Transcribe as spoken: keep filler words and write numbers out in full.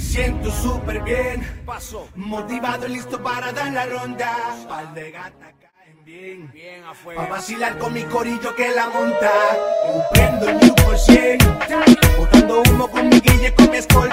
siento súper bien, paso, motivado y listo para dar la ronda. Par de gatas caen bien, bien afuera. A vacilar con mi corillo que la monta. Yo prendo el new por cien, botando humo con mi guille, con mi escolta.